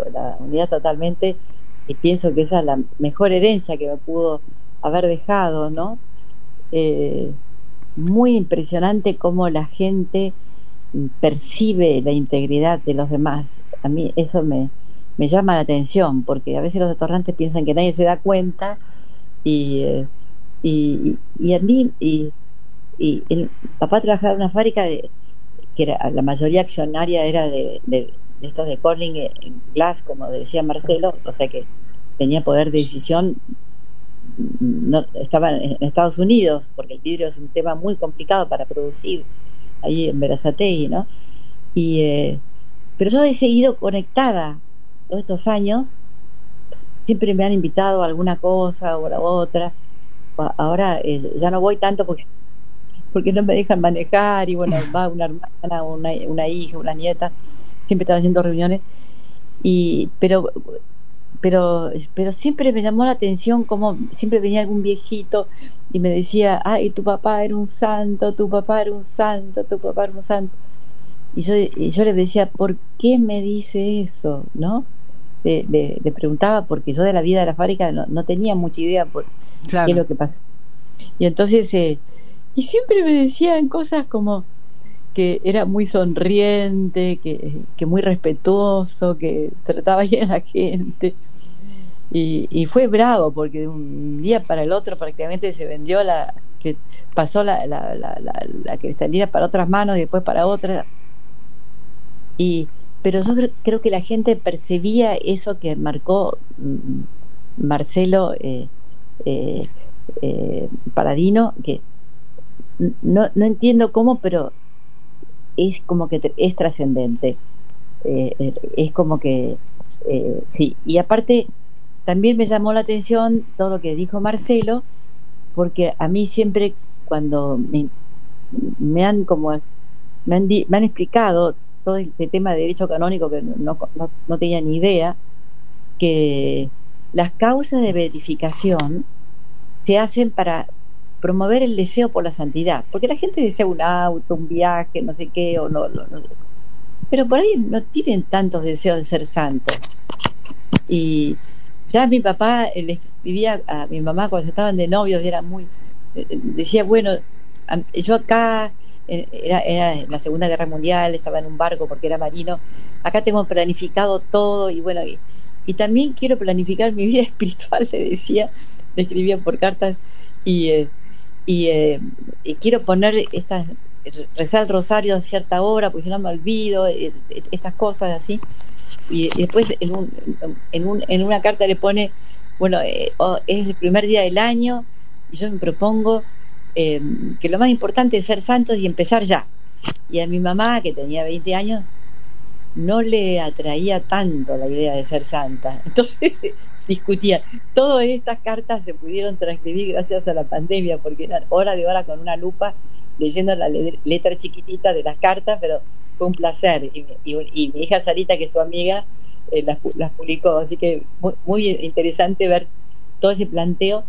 Speaker 9: y pienso que esa es la mejor herencia que me pudo haber dejado, ¿no? Muy impresionante cómo la gente percibe la integridad de los demás. A mí eso me llama la atención, porque a veces los restaurantes piensan que nadie se da cuenta, y a mí el papá trabajaba en una fábrica que era, la mayoría accionaria era de estos de Corning Glass, como decía Marcelo, o sea que tenía poder de decisión. No, estaba en Estados Unidos, porque el vidrio es un tema muy complicado para producir ahí en Berazategui, ¿no? Pero yo he seguido conectada todos estos años, siempre me han invitado a alguna cosa o a la otra. Ahora ya no voy tanto porque no me dejan manejar, y bueno, va una hermana, una hija, una nieta, siempre están haciendo reuniones, pero siempre me llamó la atención como siempre venía algún viejito y me decía, ay, tu papá era un santo, tu papá era un santo, tu papá era un santo. Y yo le decía, ¿por qué me dice eso? ¿No? Le preguntaba, porque yo de la vida de la fábrica no tenía mucha idea por qué es lo que pasa. Y entonces, y siempre me decían cosas como que era muy sonriente, que muy respetuoso, que trataba bien a la gente. Y fue bravo, porque de un día para el otro prácticamente se vendió que pasó la cristalina para otras manos y después para otras. Pero yo creo que la gente percibía eso que marcó Marcelo Paladino, que no entiendo cómo, pero es como que es trascendente, es como que sí. Y aparte también me llamó la atención todo lo que dijo Marcelo, porque a mí siempre cuando me han explicado todo este tema de derecho canónico, que no tenía ni idea, que las causas de beatificación se hacen para promover el deseo por la santidad, porque la gente desea un auto, un viaje, no sé qué, o no, pero por ahí no tienen tantos deseos de ser santos. Y ya mi papá le escribía a mi mamá cuando estaban de novios, y era decía, bueno, yo acá era en la Segunda Guerra Mundial, estaba en un barco porque era marino, acá tengo planificado todo, y bueno, y también quiero planificar mi vida espiritual, le escribía por cartas, y quiero poner rezar el rosario a cierta hora, porque si no me olvido, estas cosas así. Y después en una carta le pone, bueno, es el primer día del año y yo me propongo que lo más importante es ser santos y empezar ya. Y a mi mamá, que tenía 20 años, no le atraía tanto la idea de ser santa, entonces discutía. Todas estas cartas se pudieron transcribir gracias a la pandemia, porque eran hora de hora con una lupa leyendo la letra chiquitita de las cartas, pero fue un placer. Y mi hija Sarita, que es tu amiga, las publicó, así que muy interesante ver todo ese planteo.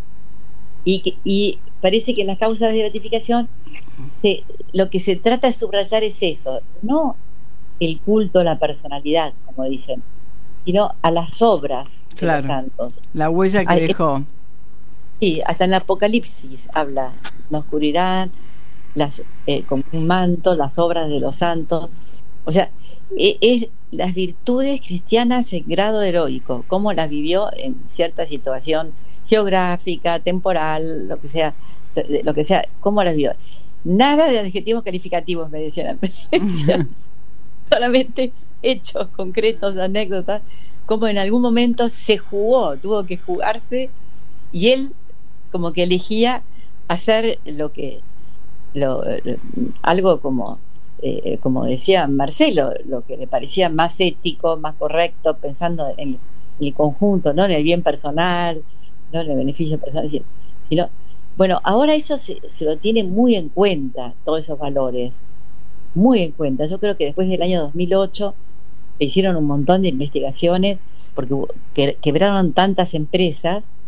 Speaker 9: Y parece que en las causas de beatificación lo que se trata de subrayar es eso, no el culto a la personalidad, como dicen, sino a las obras de los santos,
Speaker 5: la huella que dejó.
Speaker 9: Sí, hasta en el Apocalipsis habla, nos cubrirán como un manto las obras de los santos. O sea, es las virtudes cristianas en grado heroico, cómo las vivió en cierta situación geográfica, temporal, lo que sea, cómo las vivió. Nada de adjetivos calificativos, me decían. Solamente hechos concretos, anécdotas, como en algún momento tuvo que jugarse, y él como que elegía hacer algo como decía Marcelo, lo que le parecía más ético, más correcto, pensando en el conjunto, no en el bien personal, no en el beneficio personal, sino, bueno, ahora eso se lo tiene muy en cuenta, todos esos valores, muy en cuenta. Yo creo que después del año 2008 se hicieron un montón de investigaciones, porque quebraron tantas empresas,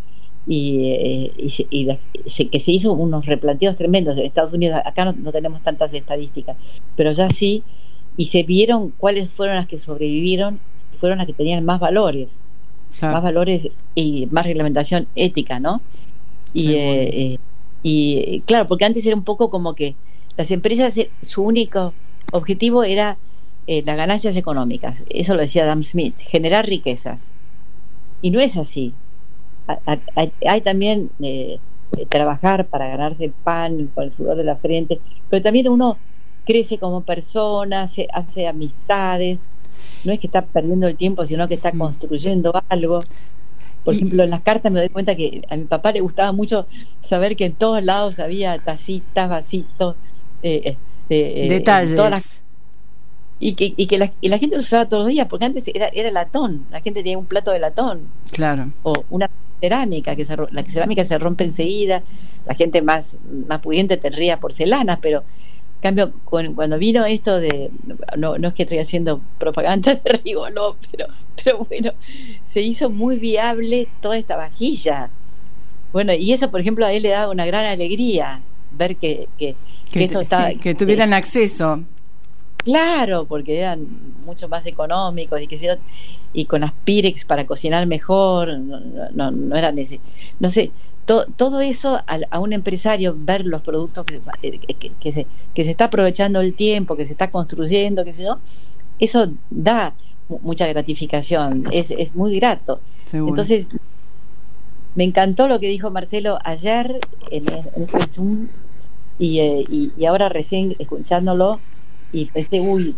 Speaker 9: que se hizo unos replanteos tremendos. En Estados Unidos, acá no tenemos tantas estadísticas, pero ya sí, y se vieron cuáles fueron las que sobrevivieron, fueron las que tenían más valores,
Speaker 5: claro.
Speaker 9: Más valores y más reglamentación ética, ¿no? Y claro, porque antes era un poco como que las empresas, su único objetivo era las ganancias económicas. Eso lo decía Adam Smith, generar riquezas. Y no es así. Hay también trabajar para ganarse el pan con el sudor de la frente, pero también uno crece como persona, hace amistades. No es que está perdiendo el tiempo, sino que está construyendo algo. Por ejemplo, en las cartas me doy cuenta que a mi papá le gustaba mucho saber que en todos lados había tacitas, vasitos,
Speaker 5: detalles.
Speaker 9: Y que la gente lo usaba todos los días, porque antes era latón, la gente tenía un plato de latón.
Speaker 5: Claro. O
Speaker 9: una cerámica, la cerámica se rompe enseguida, la gente más pudiente tendría porcelanas, pero en cambio, cuando vino esto de, no es que estoy haciendo propaganda de Rigoló, pero bueno, se hizo muy viable toda esta vajilla. Bueno, y eso, por ejemplo, a él le daba una gran alegría ver que esto estaba,
Speaker 5: que tuvieran acceso.
Speaker 9: Claro, porque eran mucho más económicos y con las Pyrex para cocinar mejor, no era necesario. No sé, todo eso a un empresario, ver los productos que se está aprovechando el tiempo, que se está construyendo, que sé yo, eso da mucha gratificación, es muy grato.
Speaker 5: Seguro.
Speaker 9: Entonces, me encantó lo que dijo Marcelo ayer en este Zoom y ahora recién escuchándolo, y pensé,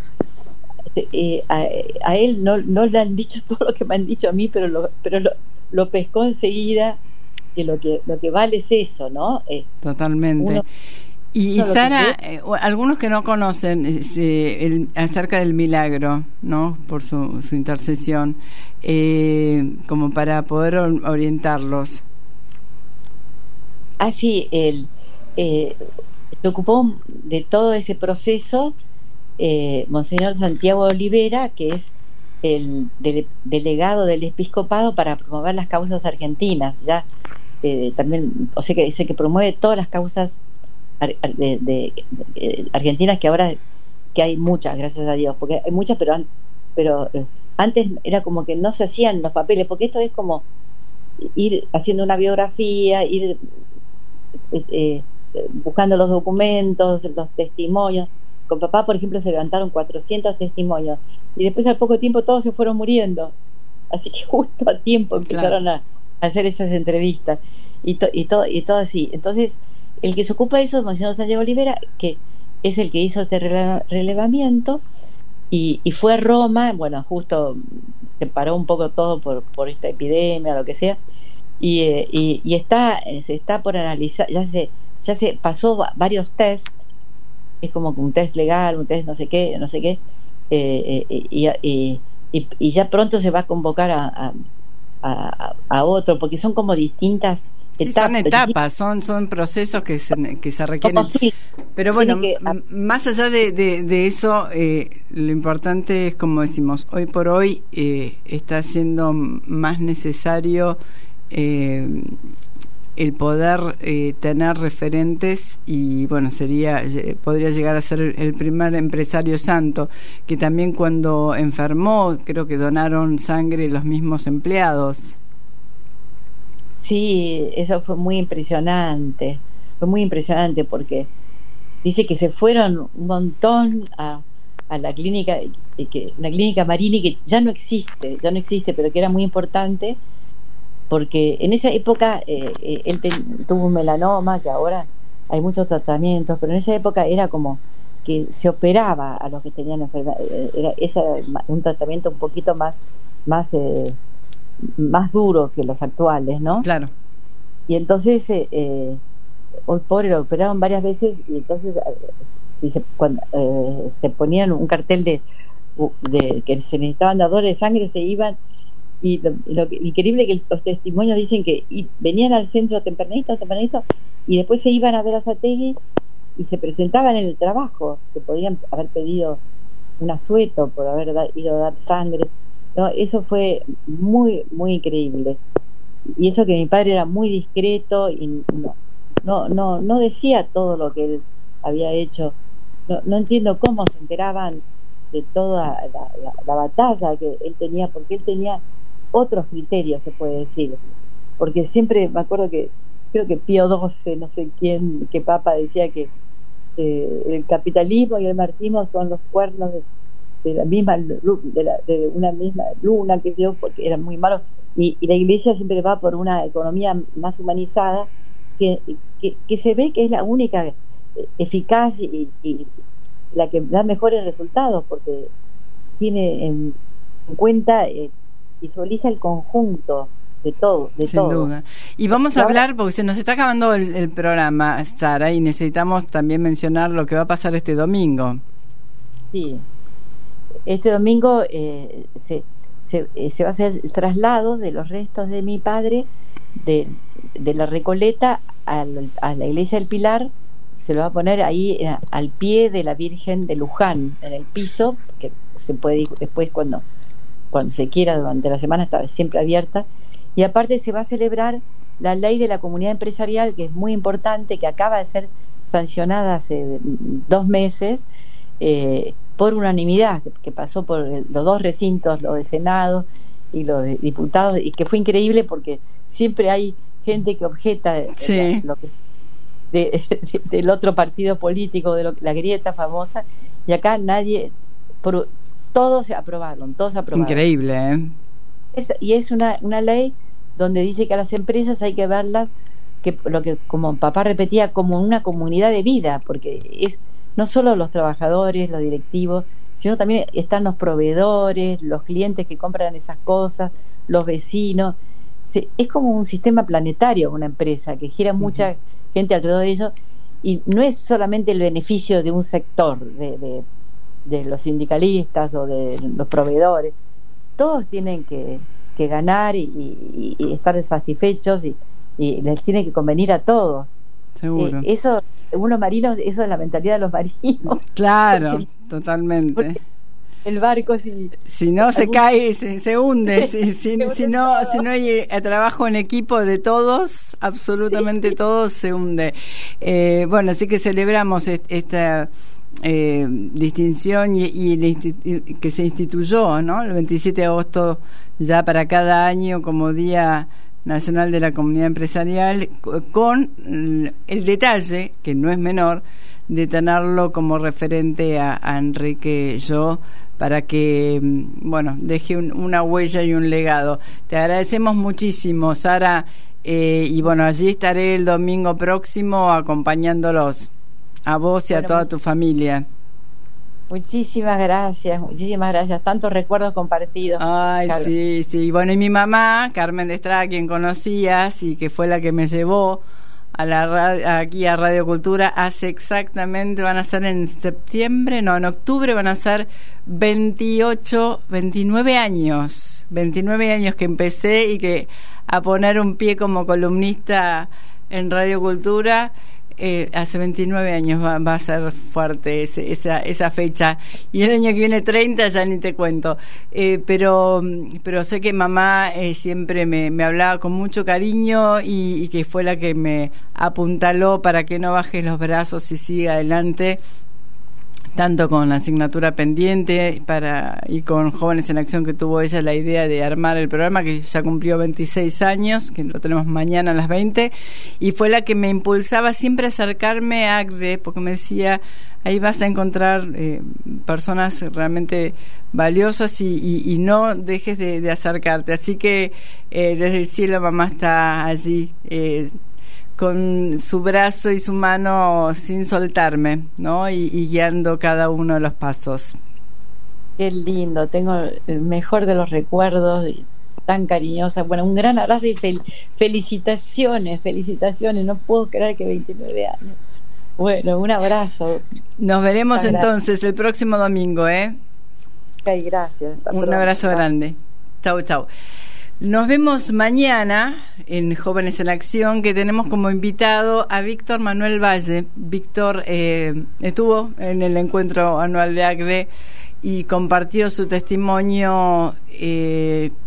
Speaker 9: a él no le han dicho todo lo que me han dicho a mí, pero lo pescó enseguida, que lo que vale es eso, ¿no?
Speaker 5: Totalmente. Y Sara, algunos que no conocen acerca del milagro, ¿no? Por su intercesión, como para poder orientarlos.
Speaker 9: Sí, se ocupó de todo ese proceso Monseñor Santiago Olivera, que es el delegado del episcopado para promover las causas argentinas. Ya también, o sea, que dice que promueve todas las causas argentinas, que ahora que hay muchas, gracias a Dios, porque hay muchas, pero antes era como que no se hacían los papeles, porque esto es como ir haciendo una biografía, ir buscando los documentos, los testimonios. Con papá, por ejemplo, se levantaron 400 testimonios y después al poco tiempo todos se fueron muriendo, así que justo a tiempo empezaron a hacer esas entrevistas y todo así. Entonces, el que se ocupa de eso es Monseñor Santiago Olivera, que es el que hizo este relevamiento y fue a Roma. Bueno, justo se paró un poco todo por esta epidemia, lo que sea, y se está por analizar, ya se pasó varios tests. Es como un test legal, un test no sé qué, y ya pronto se va a convocar a otro, porque son como distintas etapas. Son procesos que se requieren.
Speaker 5: Pero bueno, más allá de eso, lo importante es, como decimos, hoy por hoy está siendo más necesario el poder tener referentes, y bueno, podría llegar a ser el primer empresario santo, que también cuando enfermó creo que donaron sangre los mismos empleados.
Speaker 9: Sí, eso fue muy impresionante porque dice que se fueron un montón a la clínica, la clínica Marini, que ya no existe, pero que era muy importante, porque en esa época él tuvo un melanoma, que ahora hay muchos tratamientos, pero en esa época era como que se operaba a los que tenían enfermedad, era un tratamiento un poquito más duro que los actuales, ¿no?
Speaker 5: Claro.
Speaker 9: Y entonces hoy pobre lo operaron varias veces, y entonces cuando se ponían un cartel de que se necesitaban dadores de sangre, se iban. Y lo increíble que los testimonios dicen que venían al centro tempranito, y después se iban a ver a Sategui y se presentaban en el trabajo, que podían haber pedido un asueto por haber ido a dar sangre. No, eso fue muy, muy increíble. y eso que mi padre era muy discreto y no decía todo lo que él había hecho. No entiendo cómo se enteraban de toda la batalla que él tenía, porque él tenía otros criterios, se puede decir, porque siempre me acuerdo que creo que Pío XII, no sé quién, que papa decía que el capitalismo y el marxismo son los cuernos de la misma de una misma luna, que yo, porque eran muy malos, y la Iglesia siempre va por una economía más humanizada que se ve que es la única eficaz y la que da mejores resultados, porque tiene en cuenta, visualiza el conjunto de todo,
Speaker 5: sin duda. Y vamos a hablar, porque se nos está acabando el programa, Sara, y necesitamos también mencionar lo que va a pasar este domingo.
Speaker 9: Sí, este domingo se va a hacer el traslado de los restos de mi padre de la Recoleta a la iglesia del Pilar. Se lo va a poner ahí al pie de la Virgen de Luján, en el piso, que se puede ir después cuando se quiera, durante la semana está siempre abierta. Y aparte se va a celebrar la ley de la comunidad empresarial, que es muy importante, que acaba de ser sancionada hace 2 meses por unanimidad, que pasó por los 2 recintos, lo de Senado y lo de diputados, y que fue increíble porque siempre hay gente que objeta lo que del otro partido político, de la grieta famosa, y acá todos aprobaron.
Speaker 5: Increíble, ¿eh?
Speaker 9: Y es una ley donde dice que a las empresas hay que verlas, que lo que como papá repetía, como una comunidad de vida, porque es no solo los trabajadores, los directivos, sino también están los proveedores, los clientes que compran esas cosas, los vecinos. Es como un sistema planetario, una empresa que gira mucha gente alrededor de ello, y no es solamente el beneficio de un sector, de los sindicalistas o de los proveedores. Todos tienen que ganar y estar satisfechos, y les tiene que convenir a todos.
Speaker 5: Seguro.
Speaker 9: Eso, según los marinos, eso es la mentalidad de los marinos.
Speaker 5: Claro, totalmente.
Speaker 9: El barco,
Speaker 5: si no se cae, se hunde. Si no hay trabajo en equipo de todos, absolutamente todos, se hunde. Bueno, así que celebramos esta distinción y que se instituyó, ¿no?, el 27 de agosto ya para cada año como Día Nacional de la Comunidad Empresarial, con el detalle, que no es menor, de tenerlo como referente a Enrique Yo, para que, bueno, deje una huella y un legado. Te agradecemos muchísimo, Sara, y bueno, allí estaré el domingo próximo acompañándolos, a vos y a toda tu familia.
Speaker 9: Muchísimas gracias, tantos recuerdos compartidos.
Speaker 5: Ay, Carlos. Sí, bueno, y mi mamá, Carmen de Estrada, quien conocías y que fue la que me llevó aquí a Radio Cultura, hace exactamente, van a ser en octubre van a ser 29 años que empecé, y que a poner un pie como columnista en Radio Cultura. Hace 29 años va a ser fuerte esa fecha, y el año que viene 30 ya ni te cuento, pero sé que mamá siempre me hablaba con mucho cariño, y que fue la que me apuntaló para que no bajes los brazos y siga adelante, tanto con la asignatura pendiente y con Jóvenes en Acción, que tuvo ella la idea de armar el programa, que ya cumplió 26 años, que lo tenemos mañana a las 20, y fue la que me impulsaba siempre a acercarme a ACDE, porque me decía, ahí vas a encontrar personas realmente valiosas, y no dejes de acercarte. Así que desde el cielo mamá está allí, con su brazo y su mano sin soltarme, ¿no? Y guiando cada uno de los pasos.
Speaker 9: Qué lindo, tengo el mejor de los recuerdos, tan cariñosa. Bueno, un gran abrazo y felicitaciones, no puedo creer que 29 años. Bueno, un abrazo.
Speaker 5: Nos veremos entonces el próximo domingo, ¿eh?
Speaker 9: Ok, gracias.
Speaker 5: Un abrazo grande. Chau. Nos vemos mañana en Jóvenes en Acción, que tenemos como invitado a Víctor Manuel Valle. Víctor estuvo en el encuentro anual de ACDE y compartió su testimonio, y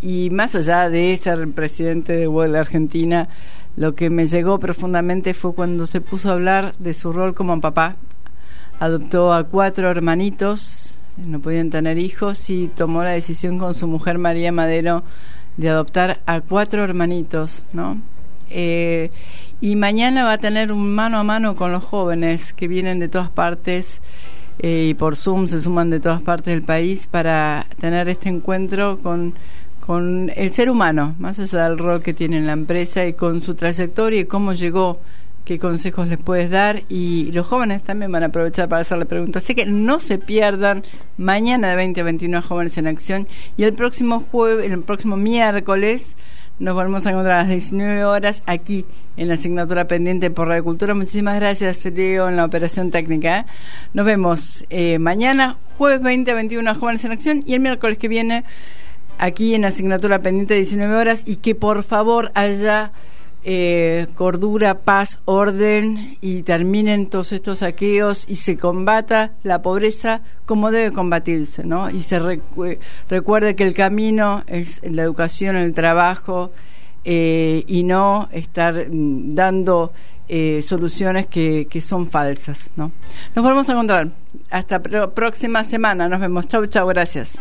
Speaker 5: Y más allá de ser presidente de Huelga Argentina, lo que me llegó profundamente fue cuando se puso a hablar de su rol como papá. Adoptó a 4 hermanitos, no podían tener hijos, y tomó la decisión con su mujer María Madero de adoptar a 4 hermanitos, ¿no? Y mañana va a tener un mano a mano con los jóvenes que vienen de todas partes, y por Zoom se suman de todas partes del país para tener este encuentro con el ser humano, más allá del rol que tiene en la empresa, y con su trayectoria y cómo llegó, qué consejos les puedes dar. Y los jóvenes también van a aprovechar para hacerle preguntas, así que no se pierdan mañana de 20 a 21 Jóvenes en Acción, y el próximo miércoles nos volvemos a encontrar a las 19 horas aquí en la asignatura pendiente por Radio Cultura. Muchísimas gracias, Leo, en la operación técnica. Nos vemos mañana, jueves 20 a 21 Jóvenes en Acción, y el miércoles que viene aquí en la asignatura pendiente 19 horas, y que por favor haya cordura, paz, orden, y terminen todos estos saqueos y se combata la pobreza como debe combatirse, ¿no? Y se recuerde que el camino es la educación, el trabajo, y no estar dando soluciones que son falsas, ¿no? Nos volvemos a encontrar hasta próxima semana. Nos vemos. Chau, chau, gracias.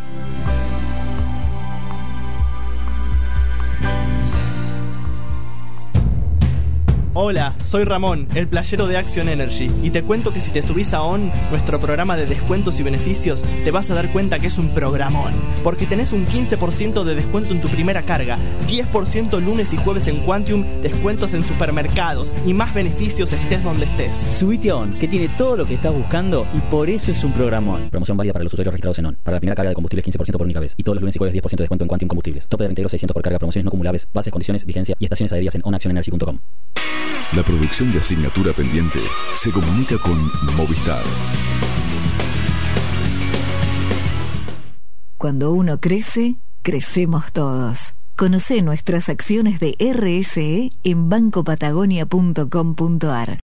Speaker 2: Hola, soy Ramón, el playero de Action Energy, y te cuento que si te subís a ON, nuestro programa de descuentos y beneficios, te vas a dar cuenta que es un programón, porque tenés un 15% de descuento en tu primera carga, 10% lunes y jueves en Quantium, descuentos en supermercados y más beneficios estés donde estés.
Speaker 3: Subite a ON, que tiene todo lo que estás buscando y por eso es un programón. Promoción válida para los usuarios registrados en ON. Para la primera carga de combustible 15% por única vez, y todos los lunes y jueves 10% de descuento en Quantium Combustibles. Tope de reintegro 600 por carga, promociones no acumulables, bases, condiciones, vigencia y estaciones adheridas en onactionenergy.com.
Speaker 1: La producción de Asignatura Pendiente se comunica con Movistar.
Speaker 4: Cuando uno crece, crecemos todos. Conocé nuestras acciones de RSE en bancopatagonia.com.ar.